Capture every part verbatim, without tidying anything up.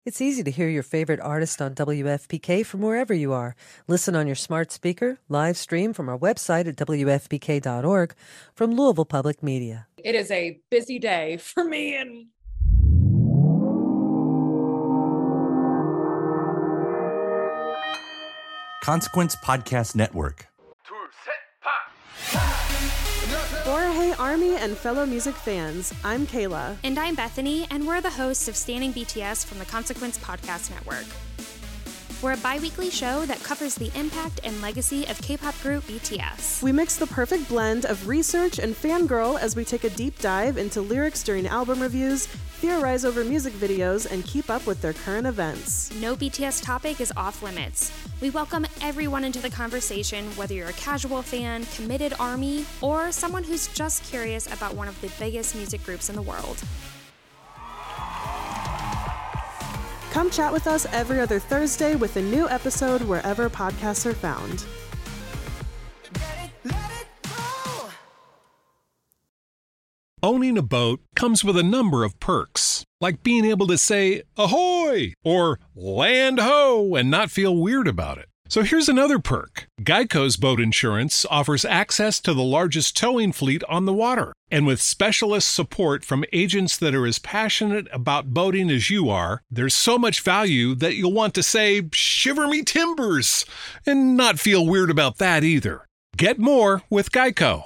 It's easy to hear your favorite artist on W F P K from wherever you are. Listen on your smart speaker, live stream from our website at W F P K dot org from Louisville Public Media. It is a busy day for me and Consequence Podcast Network. Hey Army and fellow music fans, I'm Kayla. And I'm Bethany, and we're the hosts of Standing B T S from the Consequence Podcast Network. We're a bi-weekly show that covers the impact and legacy of K-pop group B T S. We mix the perfect blend of research and fangirl as we take a deep dive into lyrics during album reviews, theorize over music videos, and keep up with their current events. No B T S topic is off limits. We welcome everyone into the conversation, whether you're a casual fan, committed ARMY, or someone who's just curious about one of the biggest music groups in the world. Come chat with us every other Thursday with a new episode wherever podcasts are found. Owning a boat comes with a number of perks, like being able to say ahoy or land ho and not feel weird about it. So here's another perk. Geico's boat insurance offers access to the largest towing fleet on the water. And with specialist support from agents that are as passionate about boating as you are, there's so much value that you'll want to say, shiver me timbers, and not feel weird about that either. Get more with Geico.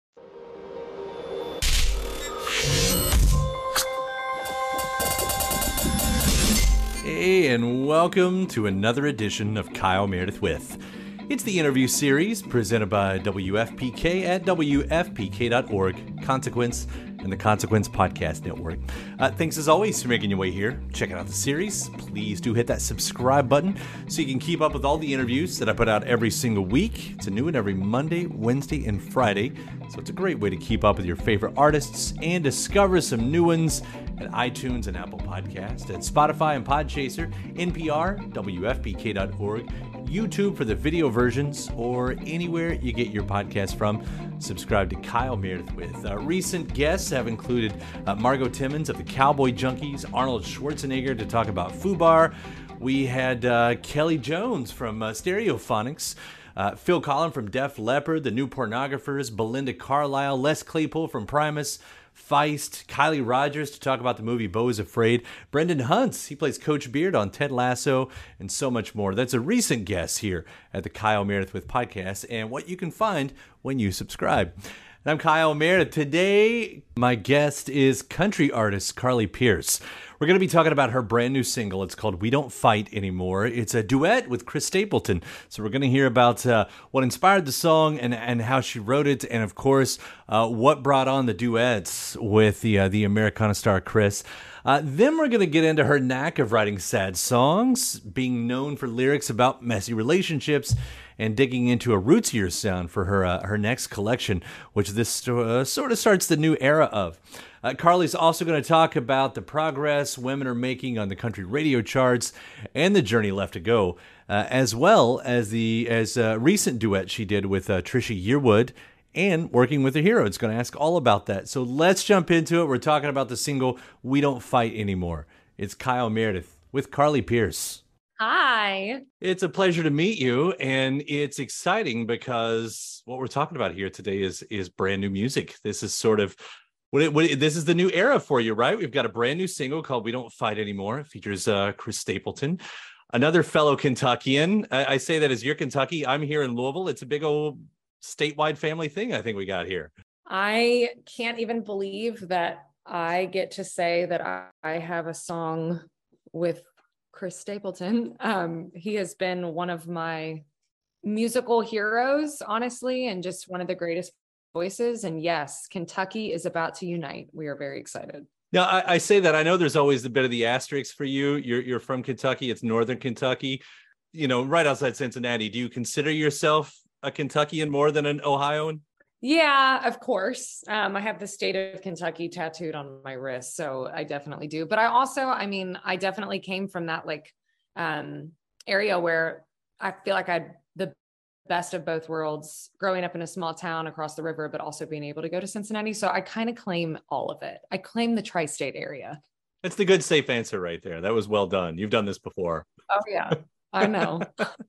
Hey, and welcome to another edition of Kyle Meredith With. It's the interview series presented by W F P K at W F P K dot org, Consequence, and the Consequence Podcast Network. Uh, thanks as always for making your way here, checking out the series. Please do hit that subscribe button so you can keep up with all the interviews that I put out every single week. It's a new one every Monday, Wednesday, and Friday. So it's a great way to keep up with your favorite artists and discover some new ones at iTunes and Apple Podcasts, at Spotify and Podchaser, N P R, W F P K dot org, YouTube for the video versions, or anywhere you get your podcast from. Subscribe to Kyle Meredith With. Uh, recent guests have included uh, Margot Timmons of the Cowboy Junkies, Arnold Schwarzenegger to talk about FUBAR. We had uh, Kelly Jones from uh, Stereophonics, uh, Phil Collin from Def Leppard, The New Pornographers, Belinda Carlisle, Les Claypool from Primus, Feist, Kylie Rogers to talk about the movie Beau is Afraid, Brendan Huntz, he plays Coach Beard on Ted Lasso, and so much more. That's a recent guest here at the Kyle Meredith With podcast, and what you can find when you subscribe. And I'm Kyle Meredith. Today, my guest is country artist Carly Pearce. We're going to be talking about her brand new single. It's called We Don't Fight Anymore. It's a duet with Chris Stapleton. So we're going to hear about uh, what inspired the song and, and how she wrote it. And of course, uh, what brought on the duets with the, uh, the Americana star Chris. Uh, then we're going to get into her knack of writing sad songs, being known for lyrics about messy relationships, and digging into a rootsier sound for her uh, her next collection, which this uh, sort of starts the new era of. Uh, Carly's also going to talk about the progress women are making on the country radio charts and the journey left to go, uh, as well as the as a recent duet she did with uh, Trisha Yearwood and Working with a Hero. It's going to ask all about that. So let's jump into it. We're talking about the single We Don't Fight Anymore. It's Kyle Meredith with Carly Pearce. hi. It's a pleasure to meet you, and it's exciting because what we're talking about here today is is brand new music. This is sort of what it, what it, this is the new era for you, right? We've got a brand new single called We Don't Fight Anymore. It features uh, Chris Stapleton, another fellow Kentuckian. I, I say that as you're Kentucky. I'm here in Louisville. It's a big old statewide family thing I think we got here. I can't even believe that I get to say that I, I have a song with Chris Stapleton. Um, he has been one of my musical heroes, honestly, and just one of the greatest voices. And yes, Kentucky is about to unite. We are very excited. Now, I, I say that I know there's always a bit of the asterisk for you. You're you're from Kentucky. It's Northern Kentucky, you know, right outside Cincinnati. Do you consider yourself a Kentuckian more than an Ohioan? Yeah, of course. Um, I have the state of Kentucky tattooed on my wrist, so I definitely do. But I also, I mean, I definitely came from that like um, area where I feel like I had the best of both worlds, growing up in a small town across the river, but also being able to go to Cincinnati. So I kind of claim all of it. I claim the tri-state area. That's the good, safe answer right there. That was well done. You've done this before. Oh, yeah, I know.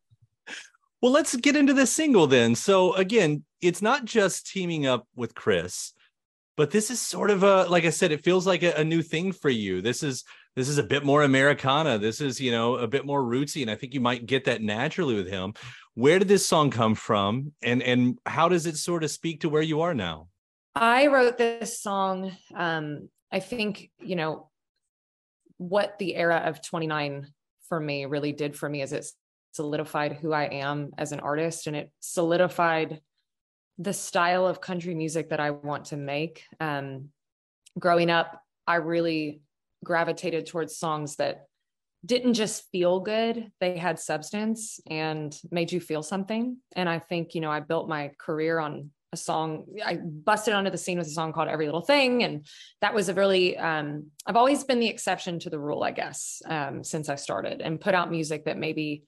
Well, let's get into this single then. So again, it's not just teaming up with Chris, but this is sort of a, like I said, it feels like a, a new thing for you. This is this is a bit more Americana. This is, you know, a bit more rootsy, and I think you might get that naturally with him. Where did this song come from, and and how does it sort of speak to where you are now? I wrote this song. Um, I think, you know, what the era of twenty-nine for me really did for me is it solidified who I am as an artist, and it solidified the style of country music that I want to make. Um, growing up, I really gravitated towards songs that didn't just feel good. They had substance and made you feel something. And I think, you know, I built my career on a song. I busted onto the scene with a song called Every Little Thing. And that was a really, um, I've always been the exception to the rule, I guess, um, since I started, and put out music that maybe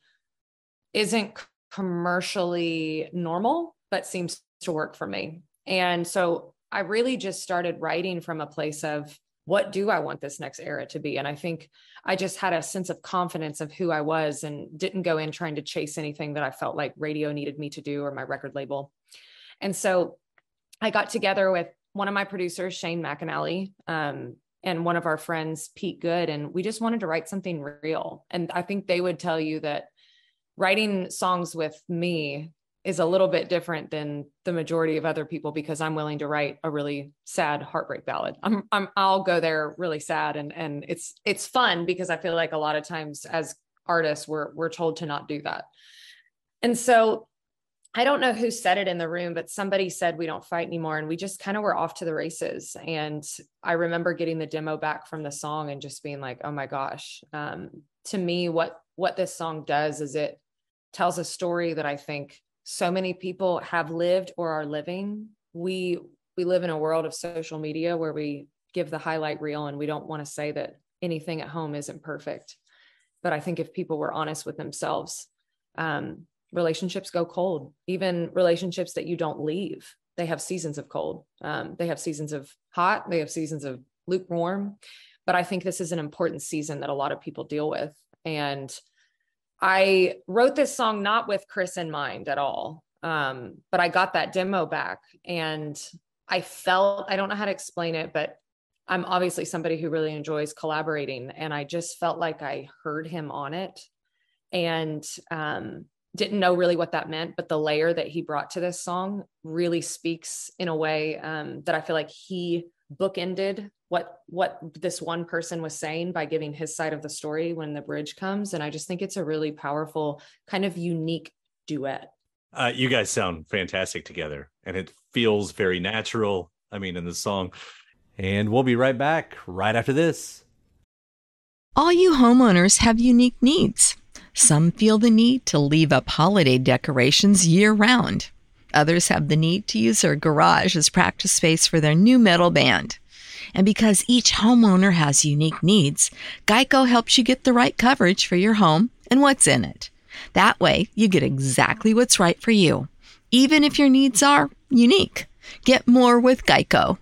isn't commercially normal, but seems to work for me. And so I really just started writing from a place of, what do I want this next era to be? And I think I just had a sense of confidence of who I was, and didn't go in trying to chase anything that I felt like radio needed me to do, or my record label. And so I got together with one of my producers, Shane McAnally, um, and one of our friends, Pete Good, and we just wanted to write something real. And I think they would tell you that writing songs with me is a little bit different than the majority of other people, because I'm willing to write a really sad heartbreak ballad. I'm, I'm I'll go there really sad. And, and it's, it's fun, because I feel like a lot of times as artists, we're, we're told to not do that. And so I don't know who said it in the room, but somebody said, we don't fight anymore. And we just kind of were off to the races. And I remember getting the demo back from the song and just being like, oh my gosh. Um, to me, what, what this song does is it tells a story that I think so many people have lived or are living. We, we live in a world of social media where we give the highlight reel, and we don't want to say that anything at home isn't perfect. But I think if people were honest with themselves, um, relationships go cold. Even relationships that you don't leave, they have seasons of cold. Um, they have seasons of hot, they have seasons of lukewarm. But I think this is an important season that a lot of people deal with. And I wrote this song not with Chris in mind at all. Um, but I got that demo back, and I felt, I don't know how to explain it, but I'm obviously somebody who really enjoys collaborating. And I just felt like I heard him on it, and um, didn't know really what that meant. But the layer that he brought to this song really speaks in a way um, that I feel like he bookended what what this one person was saying by giving his side of the story when the bridge comes. And I just think it's a really powerful, kind of unique duet. Uh, you guys sound fantastic together, and it feels very natural, I mean, in the song. And we'll be right back right after this. All you homeowners have unique needs. Some feel the need to leave up holiday decorations year-round. Others have the need to use their garage as practice space for their new metal band. And because each homeowner has unique needs, Geico helps you get the right coverage for your home and what's in it. That way, you get exactly what's right for you, even if your needs are unique. Get more with Geico.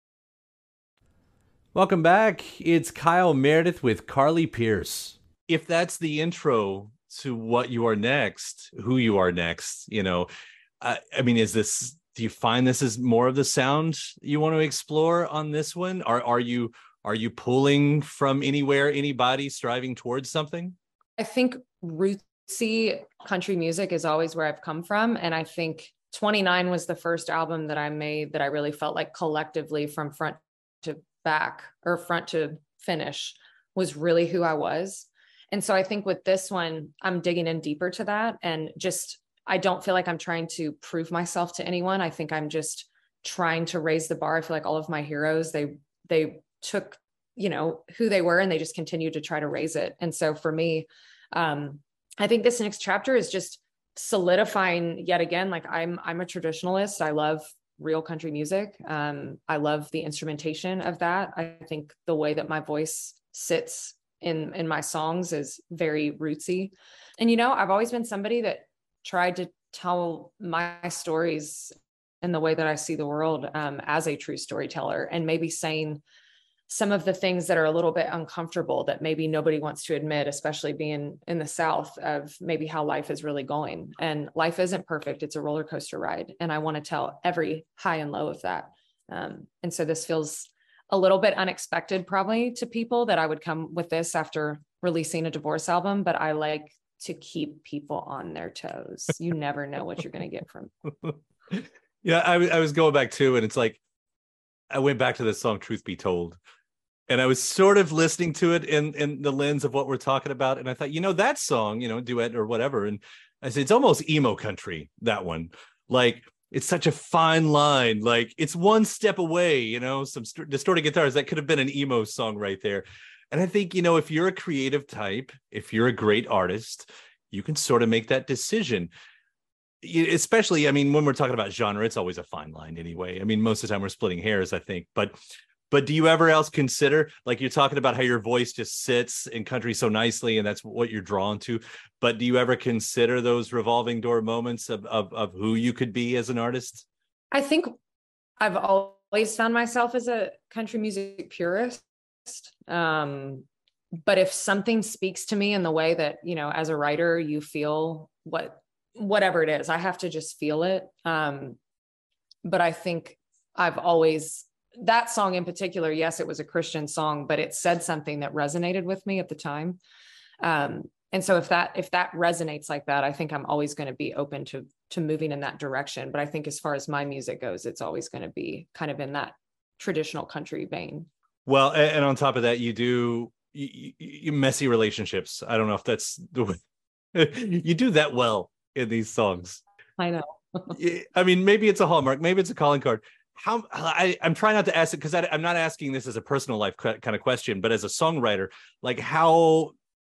Welcome back. It's Kyle Meredith with Carly Pearce. If that's the intro to what you are next, who you are next, you know, I, I mean, is this, do you find this is more of the sound you want to explore on this one? Are, are you, are you pulling from anywhere, anybody, striving towards something? I think rootsy country music is always where I've come from. And I think twenty-nine was the first album that I made that I really felt like collectively from front to back, or front to finish, was really who I was. And so I think with this one, I'm digging in deeper to that, and just, I don't feel like I'm trying to prove myself to anyone. I think I'm just trying to raise the bar. I feel like all of my heroes, they, they took, you know, who they were, and they just continued to try to raise it. And so for me, um, I think this next chapter is just solidifying yet again, like I'm, I'm a traditionalist. I love real country music. Um, I love the instrumentation of that. I think the way that my voice sits in, in my songs is very rootsy. And, you know, I've always been somebody that tried to tell my stories in the way that I see the world, um, as a true storyteller, and maybe saying some of the things that are a little bit uncomfortable that maybe nobody wants to admit, especially being in the South, of maybe how life is really going. And life isn't perfect. It's a roller coaster ride. And I want to tell every high and low of that. Um, and so this feels a little bit unexpected probably to people, that I would come with this after releasing a divorce album, but I like to keep people on their toes. You never know what you're going to get from. Yeah, I, I was going back too, and it's like, I went back to the song Truth Be Told, and I was sort of listening to it in, in the lens of what we're talking about. And I thought, you know, that song, you know, duet or whatever. And I said, it's almost emo country, that one. Like, it's such a fine line. Like, it's one step away, you know, some st- distorted guitars. That could have been an emo song right there. And I think, you know, if you're a creative type, if you're a great artist, you can sort of make that decision. Especially, I mean, when we're talking about genre, it's always a fine line anyway. I mean, most of the time we're splitting hairs, I think. But but do you ever else consider, like, you're talking about how your voice just sits in country so nicely and that's what you're drawn to. But do you ever consider those revolving door moments of of, of who you could be as an artist? I think I've always found myself as a country music purist. Um, but if something speaks to me in the way that, you know, as a writer, you feel what, whatever it is, I have to just feel it. Um, but I think I've always, that song in particular, yes, it was a Christian song, but it said something that resonated with me at the time. Um, and so if that, if that resonates like that, I think I'm always going to be open to, to moving in that direction. But I think as far as my music goes, it's always going to be kind of in that traditional country vein. Well, and on top of that, you do you, you messy relationships. I don't know if that's the way you do that well in these songs. I know. I mean, maybe it's a hallmark, maybe it's a calling card. How I, I'm trying not to ask it because I'm not asking this as a personal life kind of question, but as a songwriter, like, how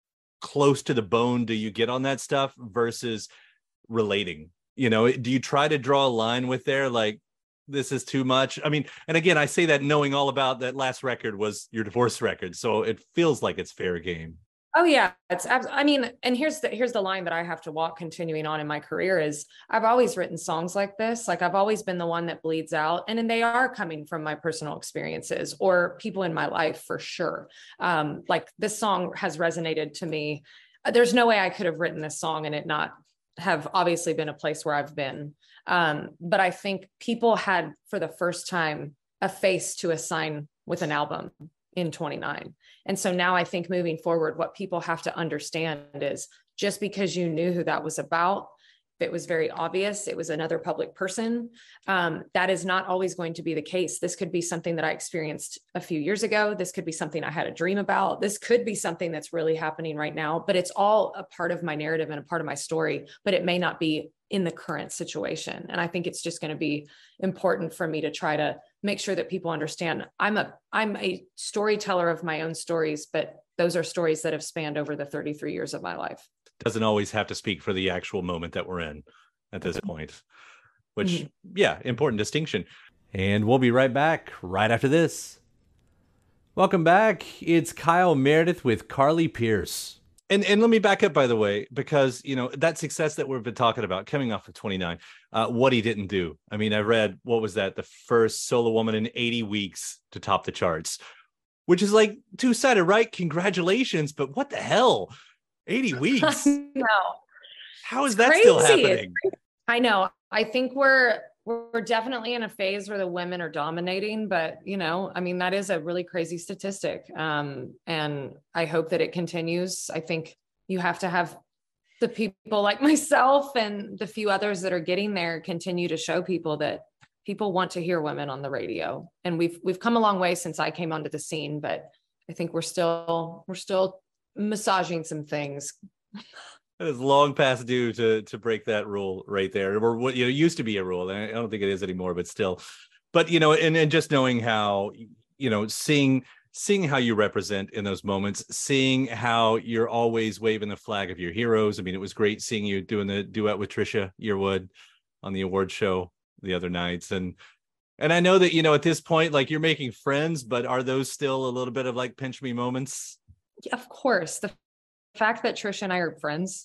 close to the bone do you get on that stuff versus relating? You know, do you try to draw a line with there, like, this is too much? I mean, and again, I say that knowing all about that last record was your divorce record, so it feels like it's fair game. Oh yeah, it's. I mean, and here's the here's the line that I have to walk continuing on in my career is I've always written songs like this. Like, I've always been the one that bleeds out, and, and they are coming from my personal experiences or people in my life for sure. Um, like, this song has resonated to me. There's no way I could have written this song and it not have obviously been a place where I've been. Um, but I think people had, for the first time, a face to assign with an album in twenty-nine. And so now I think moving forward, what people have to understand is just because you knew who that was about, it was very obvious, it was another public person. Um, that is not always going to be the case. This could be something that I experienced a few years ago. This could be something I had a dream about. This could be something that's really happening right now, but it's all a part of my narrative and a part of my story, but it may not be in the current situation. And I think it's just going to be important for me to try to make sure that people understand I'm a, I'm a storyteller of my own stories, but those are stories that have spanned over the thirty-three years of my life. Doesn't always have to speak for the actual moment that we're in at this point, which, mm-hmm. yeah, important distinction. And we'll be right back right after this. Welcome back. It's Kyle Meredith with Carly Pearce. And and let me back up, by the way, because, you know, that success that we've been talking about coming off of twenty-nine, uh, what he didn't do. I mean, I read, what was that? The first solo woman in eighty weeks to top the charts, which is like two-sided, right? Congratulations. But what the hell? eighty weeks? No. How is that crazy. Still happening? I know. I think we're we're definitely in a phase where the women are dominating, but, you know, I mean, that is a really crazy statistic. Um, and I hope that it continues. I think you have to have the people like myself and the few others that are getting there continue to show people that people want to hear women on the radio. And we've, we've come a long way since I came onto the scene, but I think we're still, we're still massaging some things. It is long past due to to break that rule right there, or what, you know, used to be a rule. And I don't think it is anymore, but still. But, you know, and, and just knowing how, you know, seeing seeing how you represent in those moments, seeing how you're always waving the flag of your heroes. I mean, it was great seeing you doing the duet with Trisha Yearwood on the award show the other nights. And and I know that, you know, at this point, like, you're making friends, but are those still a little bit of like pinch me moments? Yeah, of course. The fact that Trisha and I are friends,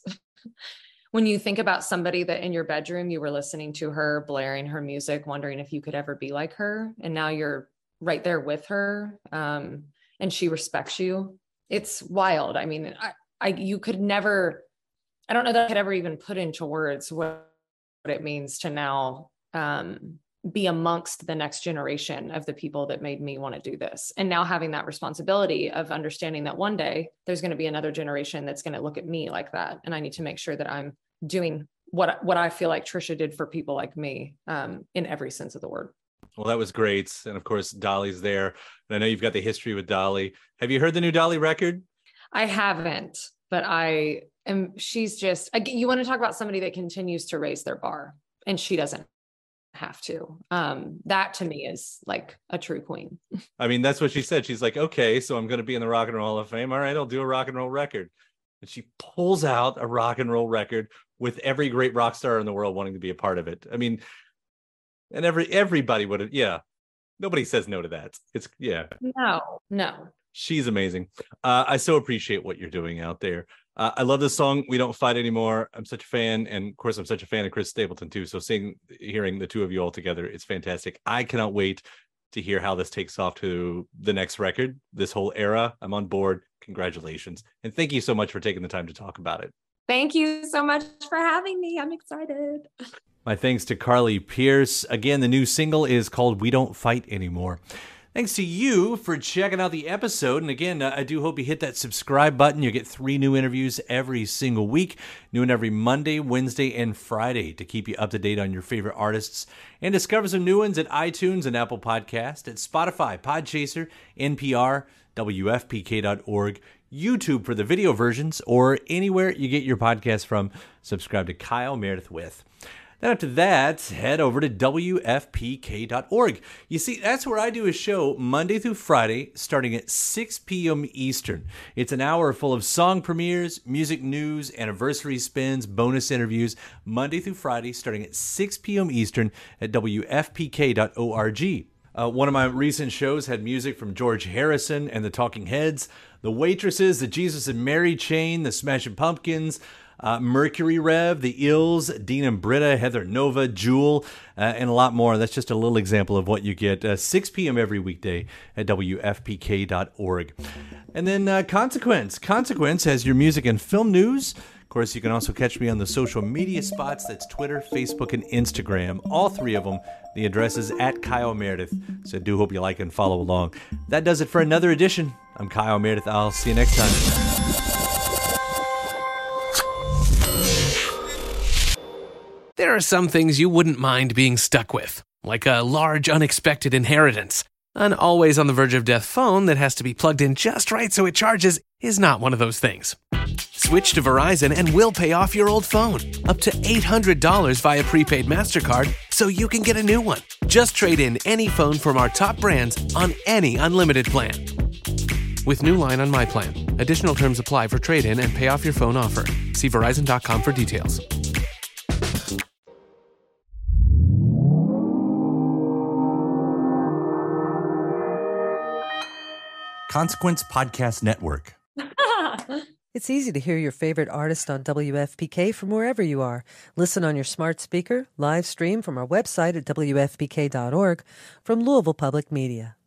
when you think about somebody that in your bedroom, you were listening to her, blaring her music, wondering if you could ever be like her. And now you're right there with her. Um, and she respects you. It's wild. I mean, I, I, you could never, I don't know that I could ever even put into words what, what it means to now, um, be amongst the next generation of the people that made me want to do this. And now having that responsibility of understanding that one day there's going to be another generation that's going to look at me like that. And I need to make sure that I'm doing what, what I feel like Trisha did for people like me, um, in every sense of the word. Well, that was great. And of course, Dolly's there. And I know you've got the history with Dolly. Have you heard the new Dolly record? I haven't, but I am, she's just, you want to talk about somebody that continues to raise their bar, and she doesn't have to. Um, that to me is like a true queen. I mean, that's what she said. She's like, okay, so I'm going to be in the Rock and Roll Hall of Fame. All right, I'll do a rock and roll record. And she pulls out a rock and roll record with every great rock star in the world wanting to be a part of it. I mean, and every everybody would have, yeah. Nobody says no to that. It's, yeah. No, no. She's amazing. Uh, I so appreciate what you're doing out there. Uh, I love this song, We Don't Fight Anymore. I'm such a fan. And of course, I'm such a fan of Chris Stapleton too. So seeing, hearing the two of you all together, it's fantastic. I cannot wait to hear how this takes off to the next record, this whole era. I'm on board. Congratulations. And thank you so much for taking the time to talk about it. Thank you so much for having me. I'm excited. My thanks to Carly Pearce. Again, the new single is called We Don't Fight Anymore. Thanks to you for checking out the episode. And again, uh, I do hope you hit that subscribe button. You get three new interviews every single week, new and every Monday, Wednesday, and Friday to keep you up to date on your favorite artists. And discover some new ones at iTunes and Apple Podcast, at Spotify, Podchaser, N P R, W F P K dot org, YouTube for the video versions, or anywhere you get your podcast from. Subscribe to Kyle Meredith With. Then after that, head over to W F P K dot org. You see, that's where I do a show Monday through Friday, starting at six p.m. Eastern. It's an hour full of song premieres, music news, anniversary spins, bonus interviews, Monday through Friday, starting at six p.m. Eastern at W F P K dot org. Uh, one of my recent shows had music from George Harrison and the Talking Heads, The Waitresses, the Jesus and Mary Chain, the Smashing Pumpkins, Uh, Mercury Rev, The Ills, Dean and Britta, Heather Nova, Jewel, uh, and a lot more. That's just a little example of what you get. Uh, six p.m. every weekday at W F P K dot org. And then uh, Consequence. Consequence has your music and film news. Of course, you can also catch me on the social media spots. That's Twitter, Facebook, and Instagram. All three of them. The address is at Kyle Meredith. So I do hope you like and follow along. That does it for another edition. I'm Kyle Meredith. I'll see you next time. There are some things you wouldn't mind being stuck with, like a large unexpected inheritance. An always on the verge of death phone that has to be plugged in just right so it charges is not one of those things. Switch to Verizon and we'll pay off your old phone, up to eight hundred dollars via prepaid MasterCard, so you can get a new one. Just trade in any phone from our top brands on any unlimited plan. With new line on My Plan. Additional terms apply for trade-in and pay off your phone offer. See Verizon dot com for details. Consequence Podcast Network. It's easy to hear your favorite artist on W F P K from wherever you are. Listen on your smart speaker, live stream from our website at W F P K dot org, from Louisville Public Media.